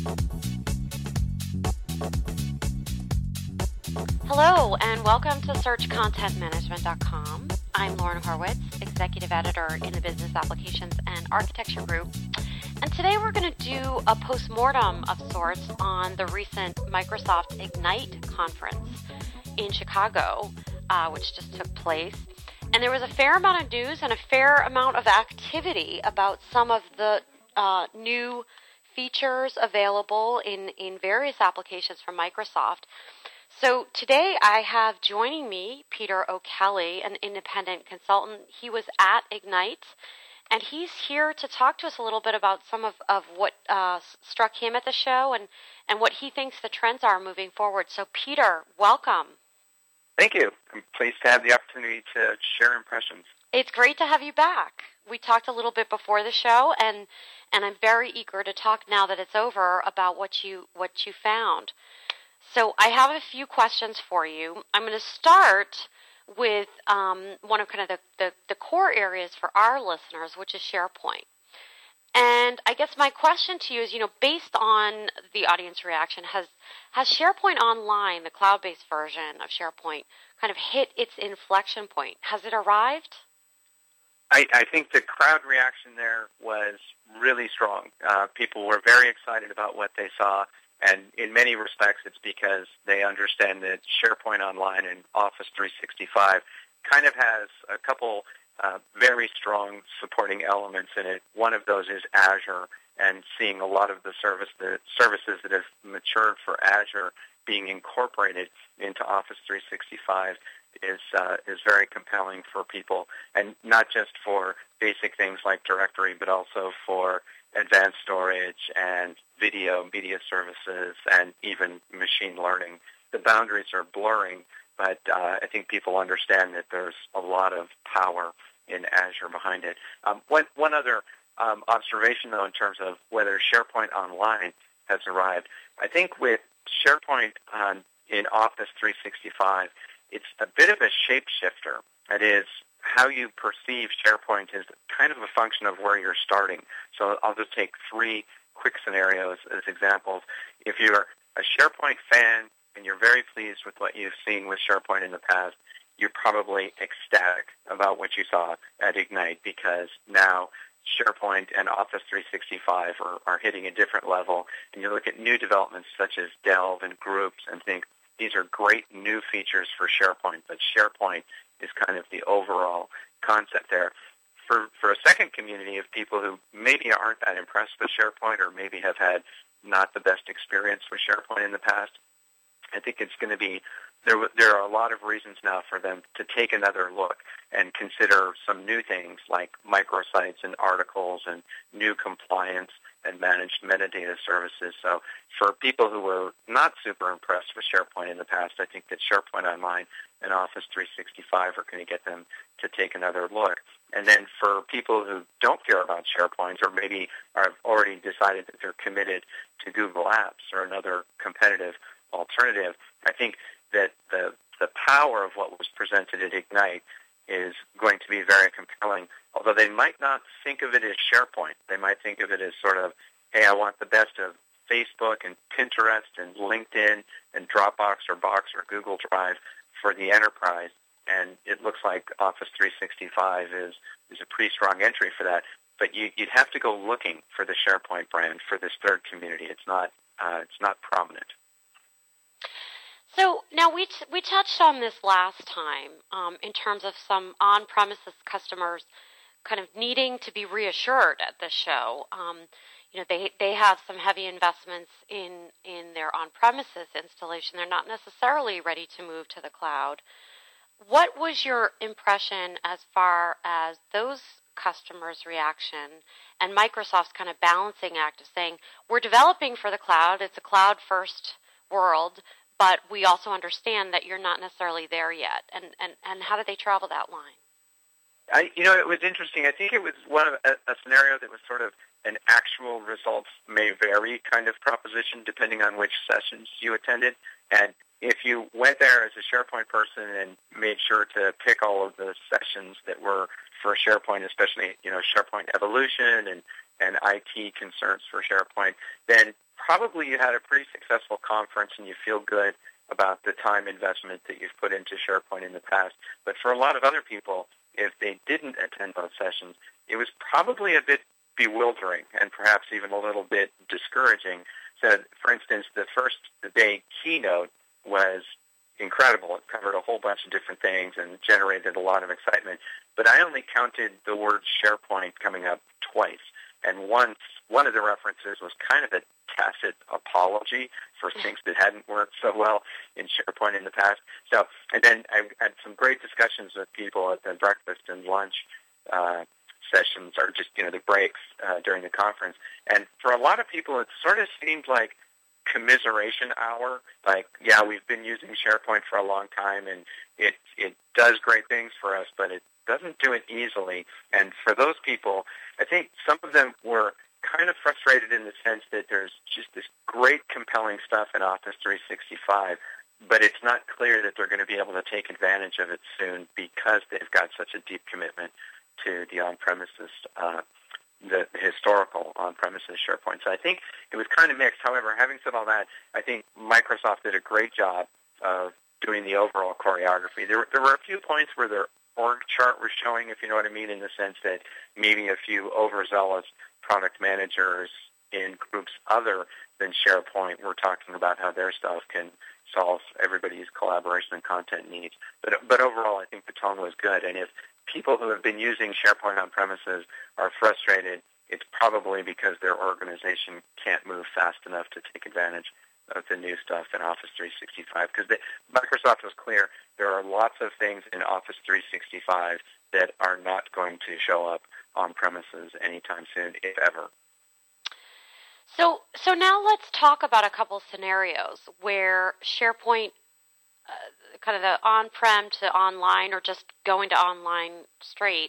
Hello, and welcome to SearchContentManagement.com. I'm Lauren Horwitz, Executive Editor in the Business Applications and Architecture Group. And today we're going to do a postmortem of sorts on the recent Microsoft Ignite conference in Chicago, which just took place. And there was a fair amount of news and a fair amount of activity about some of the new features available in various applications from Microsoft. So today I have joining me Peter O'Kelly, an independent consultant. He was at Ignite, and he's here to talk to us a little bit about some of what struck him at the show and what he thinks the trends are moving forward. So Peter, welcome. Thank you. I'm pleased to have the opportunity to share impressions. It's great to have you back. We talked a little bit before the show, and I'm very eager to talk now that it's over about what you found. So I have a few questions for you. I'm going to start with one of kind of the core areas for our listeners, which is SharePoint. And I guess my question to you is, based on the audience reaction, has SharePoint Online, the cloud-based version of SharePoint, kind of hit its inflection point? Has it arrived? I think the crowd reaction there was really strong. People were very excited about what they saw. And in many respects, it's because they understand that SharePoint Online and Office 365 kind of has a couple very strong supporting elements in it. One of those is Azure, and seeing a lot of the services that have matured for Azure being incorporated into Office 365 is very compelling for people, and not just for basic things like directory, but also for advanced storage and video, media services, and even machine learning. The boundaries are blurring, but I think people understand that there's a lot of power in Azure behind it. One other observation, though, in terms of whether SharePoint Online has arrived, I think with SharePoint in Office 365, it's a bit of a shapeshifter. That is, how you perceive SharePoint is kind of a function of where you're starting. So I'll just take three quick scenarios as examples. If you're a SharePoint fan and you're very pleased with what you've seen with SharePoint in the past, you're probably ecstatic about what you saw at Ignite, because now SharePoint and Office 365 are hitting a different level. And you look at new developments such as Delve and Groups and think these are great new features for SharePoint, but SharePoint is kind of the overall concept there. For a second community of people who maybe aren't that impressed with SharePoint or maybe have had not the best experience with SharePoint in the past, I think it's going to be, there are a lot of reasons now for them to take another look and consider some new things like microsites and articles and new compliance and managed metadata services. So for people who were not super impressed with SharePoint in the past, I think that SharePoint Online and Office 365 are going to get them to take another look. And then for people who don't care about SharePoint or maybe have already decided that they're committed to Google Apps or another competitive alternative, I think that the power of what was presented at Ignite is going to be very compelling, although they might not think of it as SharePoint. They might think of it as sort of, hey, I want the best of Facebook and Pinterest and LinkedIn and Dropbox or Box or Google Drive for the enterprise. And it looks like Office 365 is a pretty strong entry for that. But you'd have to go looking for the SharePoint brand for this third community. It's not prominent. So now we touched on this last time in terms of some on-premises customers kind of needing to be reassured at this show. They have some heavy investments in their on-premises installation. They're not necessarily ready to move to the cloud. What was your impression as far as those customers' reaction and Microsoft's kind of balancing act of saying, we're developing for the cloud, it's a cloud-first world, but we also understand that you're not necessarily there yet. And how did they travel that line? It was interesting. I think it was one of a scenario that was sort of an actual results may vary kind of proposition depending on which sessions you attended. And if you went there as a SharePoint person and made sure to pick all of the sessions that were for SharePoint, especially, SharePoint evolution and IT concerns for SharePoint, then probably you had a pretty successful conference and you feel good about the time investment that you've put into SharePoint in the past. But for a lot of other people, if they didn't attend those sessions, it was probably a bit bewildering and perhaps even a little bit discouraging. So, for instance, the first day keynote was incredible. It covered a whole bunch of different things and generated a lot of excitement. But I only counted the word SharePoint coming up twice. And once, one of the references was kind of a tacit apology for things that hadn't worked so well in SharePoint in the past. So, and then I had some great discussions with people at the breakfast and lunch sessions, or just, the breaks during the conference. And for a lot of people, it sort of seemed like commiseration hour. Like, yeah, we've been using SharePoint for a long time, and it does great things for us, but it doesn't do it easily. And for those people, I think some of them were kind of frustrated in the sense that there's just this great, compelling stuff in Office 365, but it's not clear that they're going to be able to take advantage of it soon because they've got such a deep commitment to the on-premises, the historical on-premises SharePoint. So I think it was kind of mixed. However, having said all that, I think Microsoft did a great job of doing the overall choreography. There were a few points where their org chart was showing, if you know what I mean, in the sense that maybe a few overzealous product managers in groups other than SharePoint were talking about how their stuff can solve everybody's collaboration and content needs. But overall, I think the tone was good. And if people who have been using SharePoint on premises are frustrated, it's probably because their organization can't move fast enough to take advantage of the new stuff in Office 365. Because Microsoft was clear, there are lots of things in Office 365 that are not going to show up on premises anytime soon, if ever. So now let's talk about a couple scenarios where SharePoint, kind of the on-prem to online, or just going to online straight,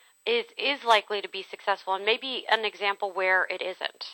is likely to be successful, and maybe an example where it isn't.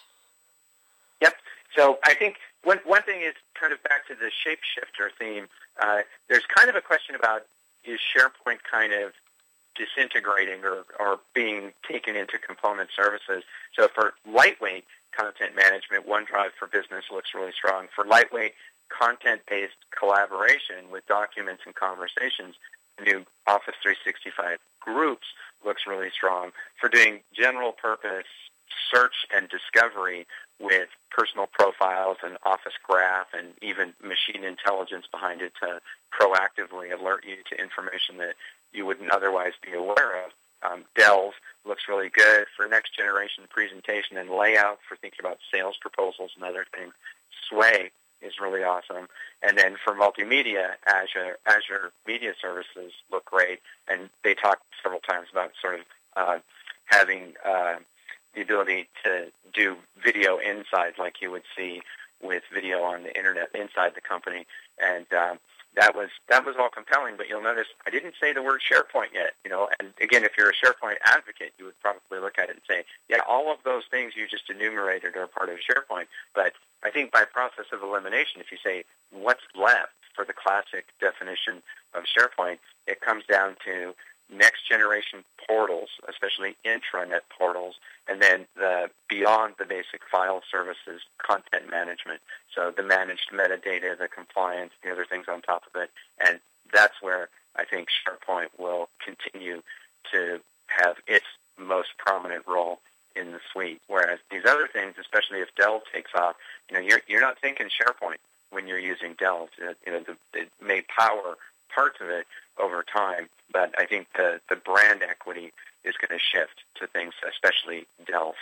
Yep. So I think one thing is kind of back to the shapeshifter theme. There's kind of a question about, is SharePoint kind of disintegrating or being taken into component services? So for lightweight content management, OneDrive for Business looks really strong. For lightweight content-based collaboration with documents and conversations, the new Office 365 Groups looks really strong. For doing general-purpose search and discovery with personal profiles and Office Graph and even machine intelligence behind it to proactively alert you to information that you wouldn't otherwise be aware of, Delve looks really good. For next-generation presentation and layout, for thinking about sales proposals and other things, Sway is really awesome. And then for multimedia, Azure Media Services look great. And they talked several times about sort of having the ability to do video inside, like you would see with video on the internet inside the company. And that was all compelling, but you'll notice I didn't say the word SharePoint yet, and again, if you're a SharePoint advocate, you would probably look at it and say, yeah, all of those things you just enumerated are part of SharePoint. But I think by process of elimination, if you say what's left for the classic definition of SharePoint, it comes down to next-generation portals, especially intranet portals, and then beyond the basic file services, content management. So the managed metadata, the compliance, the other things on top of it. And that's where I think SharePoint will continue to have its most prominent role in the suite. Whereas these other things, especially if Delve takes off, you're not thinking SharePoint when you're using Delve. It may power parts of it over time, but I think the brand equity is going to shift to things, especially Delve.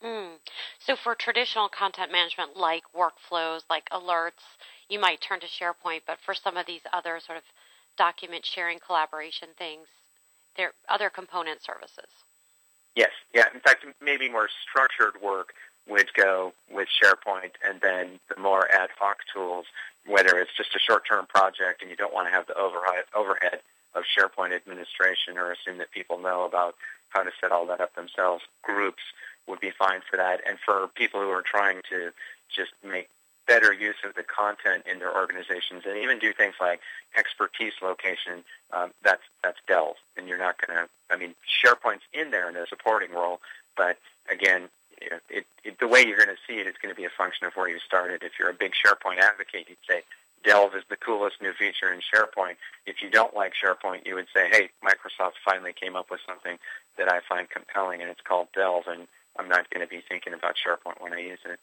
So for traditional content management, like workflows, like alerts, you might turn to SharePoint, but for some of these other sort of document sharing, collaboration things, there are other component services. Yes, yeah. In fact, maybe more structured work would go with SharePoint, and then the more ad hoc tools, whether it's just a short-term project and you don't want to have the overhead of SharePoint administration or assume that people know about how to set all that up themselves, Groups would be fine for that. And for people who are trying to just make better use of the content in their organizations and even do things like expertise location, that's Delve. And you're not going to, SharePoint's in there in a supporting role, but again, the way you're going to see it is going to be a function of where you started. If you're a big SharePoint advocate, you'd say Delve is the coolest new feature in SharePoint. If you don't like SharePoint, you would say, hey, Microsoft finally came up with something that I find compelling, and it's called Delve, and I'm not going to be thinking about SharePoint when I use it.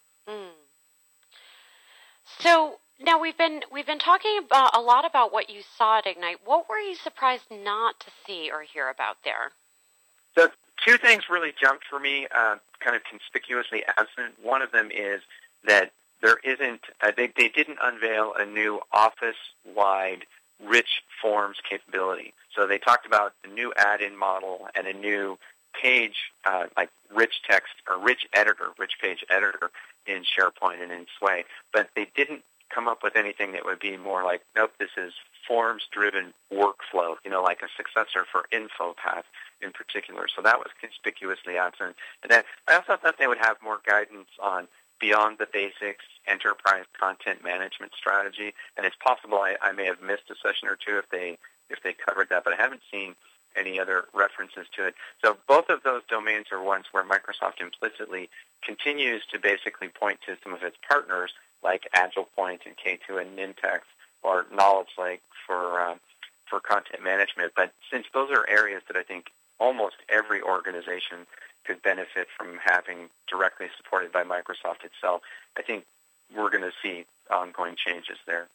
So now we've been talking about a lot about what you saw at Ignite. What were you surprised not to see or hear about there? So two things really jumped for me, kind of conspicuously absent. One of them is that there isn't. They didn't unveil a new Office-wide rich forms capability. So they talked about a new add-in model and a new page, like rich text or rich page editor in SharePoint and in Sway. But they didn't come up with anything that would be more like, nope, this is forms-driven workflow, like a successor for InfoPath in particular. So that was conspicuously absent. And then I also thought they would have more guidance on beyond the basics enterprise content management strategy. And it's possible I may have missed a session or two if they covered that, but I haven't seen any other references to it. So both of those domains are ones where Microsoft implicitly continues to basically point to some of its partners like AgilePoint and K2 and Nintex or Knowledge Lake for content management. But since those are areas that I think almost every organization could benefit from having directly supported by Microsoft itself, I think we're going to see ongoing changes there.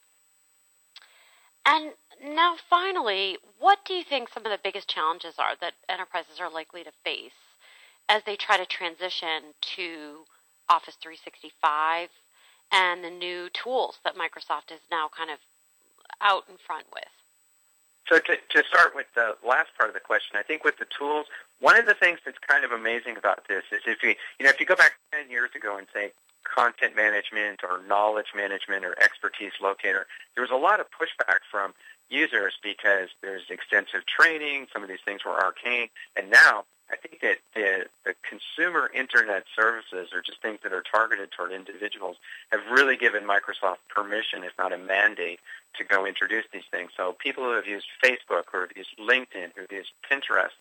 And now finally, what do you think some of the biggest challenges are that enterprises are likely to face as they try to transition to Office 365 and the new tools that Microsoft is now kind of out in front with? So to start with the last part of the question, I think with the tools, one of the things that's kind of amazing about this is if you go back 10 years ago and say content management or knowledge management or expertise locator, there was a lot of pushback from users because there's extensive training, some of these things were arcane, and now I think that the consumer internet services or just things that are targeted toward individuals have really given Microsoft permission, if not a mandate, to go introduce these things. So people who have used Facebook, who have used LinkedIn, who have used Pinterest,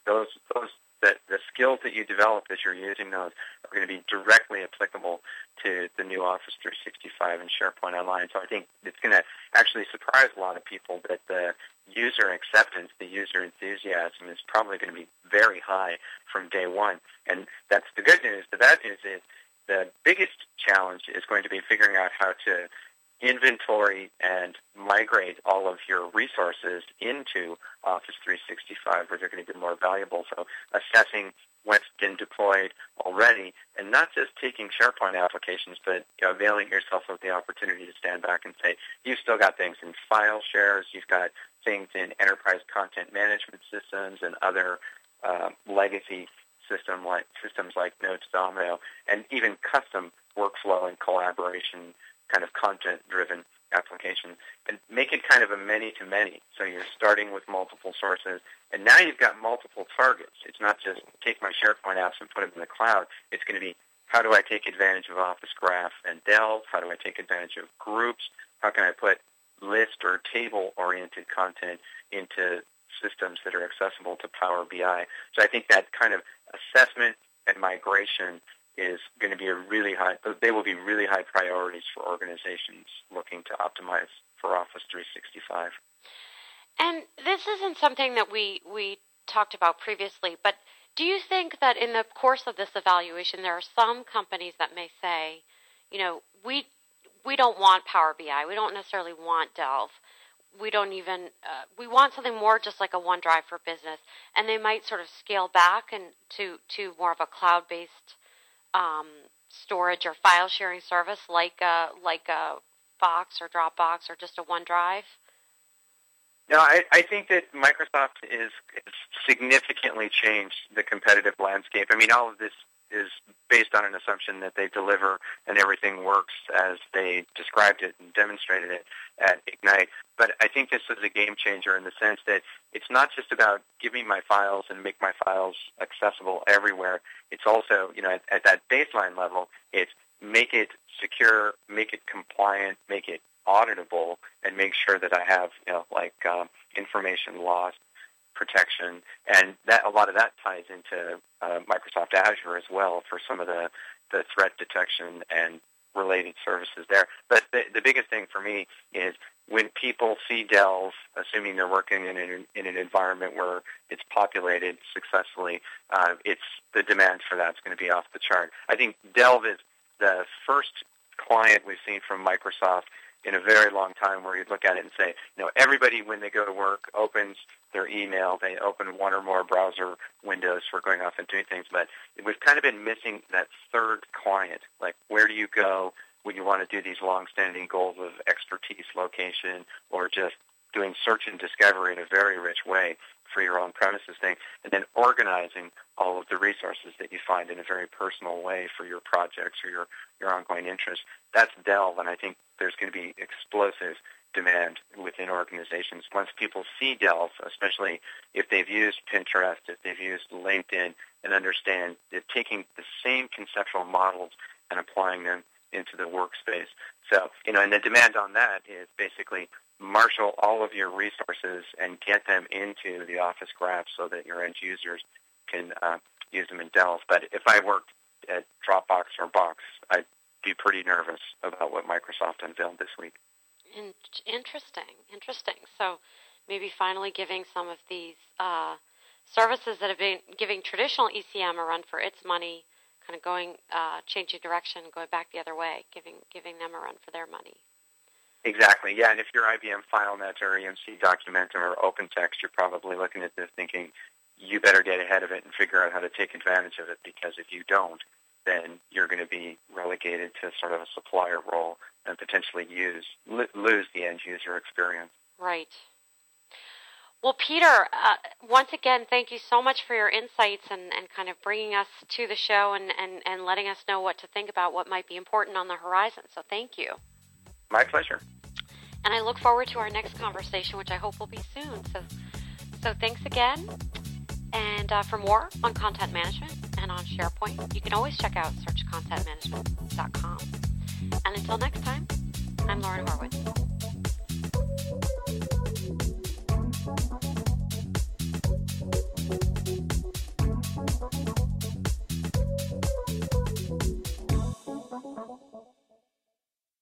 the skills that you develop as you're using those are going to be directly applicable to the new Office 365 and SharePoint Online. So I think it's going to actually surprise a lot of people that the user acceptance, the user enthusiasm is probably going to be very high from day one. And that's the good news. The bad news is the biggest challenge is going to be figuring out how to inventory and migrate all of your resources into Office 365 where they're going to be more valuable. So assessing what's been deployed already and not just taking SharePoint applications, but availing yourself of the opportunity to stand back and say, you've still got things in file shares, you've got things in enterprise content management systems and other legacy systems like Notes, Domino, and even custom workflow and collaboration kind of content-driven application, and make it kind of a many-to-many. So you're starting with multiple sources, and now you've got multiple targets. It's not just take my SharePoint apps and put them in the cloud. It's going to be, how do I take advantage of Office Graph and Delve? How do I take advantage of groups? How can I put list or table-oriented content into systems that are accessible to Power BI? So I think that kind of assessment and migration is going to be they will be really high priorities for organizations looking to optimize for Office 365. And this isn't something that we talked about previously, but do you think that in the course of this evaluation, there are some companies that may say, we don't want Power BI, we don't necessarily want Delve, we don't even, we want something more just like a OneDrive for Business, and they might sort of scale back and to more of a cloud-based storage or file sharing service like a Box or Dropbox or just a OneDrive? No, I think that Microsoft is significantly changed the competitive landscape. I mean, all of this is based on an assumption that they deliver and everything works as they described it and demonstrated it at Ignite. But I think this is a game changer in the sense that it's not just about give me my files and make my files accessible everywhere. It's also, at that baseline level, it's make it secure, make it compliant, make it auditable, and make sure that I have, information loss protection, and that a lot of that ties into Microsoft Microsoft Azure as well for some of the threat detection and related services there. But the biggest thing for me is when people see Delve, assuming they're working in an environment where it's populated successfully, it's the demand for that's going to be off the chart. I think Delve is the first client we've seen from Microsoft in a very long time where you'd look at it and say, everybody when they go to work opens their email, they open one or more browser windows for going off and doing things, but we've kind of been missing that third client. Like, where do you go when you want to do these long-standing goals of expertise, location, or just doing search and discovery in a very rich way for your own premises thing, and then organizing all of the resources that you find in a very personal way for your projects or your ongoing interests. That's Delve, and I think there's going to be explosive demand within organizations. Once people see Delve, especially if they've used Pinterest, if they've used LinkedIn, and understand that taking the same conceptual models and applying them into the workspace. So, and the demand on that is basically marshal all of your resources and get them into the Office Graph so that your end users can use them in Delve. But if I worked at Dropbox or Box, I'd be pretty nervous about what Microsoft unveiled this week. Interesting. So maybe finally giving some of these services that have been giving traditional ECM a run for its money, kind of going, changing direction, going back the other way, giving them a run for their money. Exactly, yeah, and if you're IBM FileNet or EMC Documentum or OpenText, you're probably looking at this thinking, you better get ahead of it and figure out how to take advantage of it, because if you don't, then you're going to be relegated to sort of a supplier role and potentially lose the end user experience. Right. Well, Peter, once again, thank you so much for your insights and kind of bringing us to the show and letting us know what to think about, what might be important on the horizon. So thank you. My pleasure. And I look forward to our next conversation, which I hope will be soon. So thanks again. And for more on content management and on SharePoint, you can always check out searchcontentmanagement.com. And until next time, I'm Lauren Horwitz.